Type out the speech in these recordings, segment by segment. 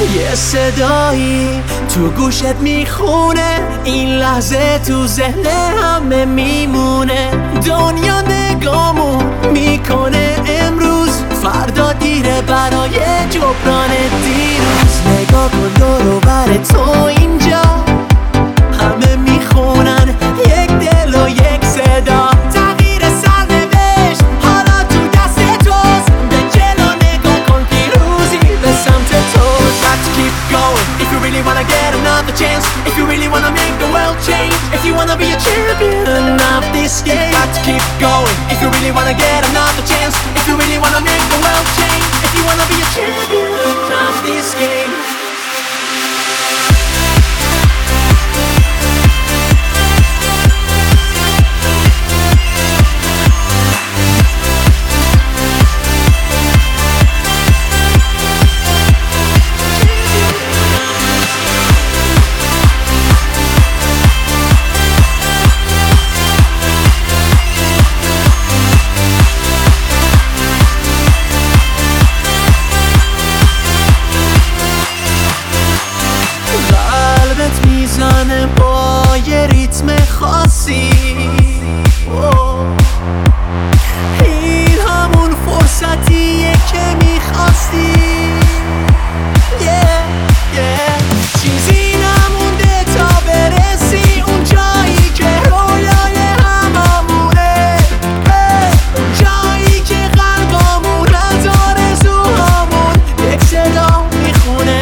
یه صدایی تو گوشت میخونه، این لحظه تو ذهن همه میمونه. دنیا نگامون میکنه امروز، فردا دیره برای جبران دیروز. نگاه کن دور و بر تو اینجا، همه میخونن یک دل و یک صدا. تغییر سرنوشت حالا تو دست توست، به جلو نگاه کن پیروزی به سمت توست. Got to keep going if you really wanna get another chance, if you really wanna make the world change, if you wanna be a champion of this game. Got to keep going if you really wanna get another chance, if you really wanna make the world change, if you wanna be a champion of this game. میزنه با یه ریتم خاصی، این همون فرصتیه که میخواستی. چیزی نمونده تا برسی اون جایی که رویای هممونه، اون جایی که قلبامون از آرزوهامون یک صدا میخونه.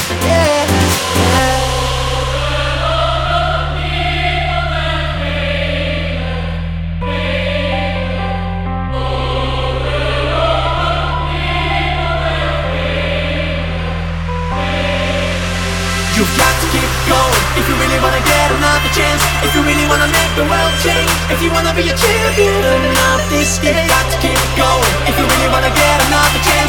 You've got to keep going if you really wanna get another chance, if you really wanna make the world change, if you wanna be a champion of this game. Got to keep going if you really wanna get another chance,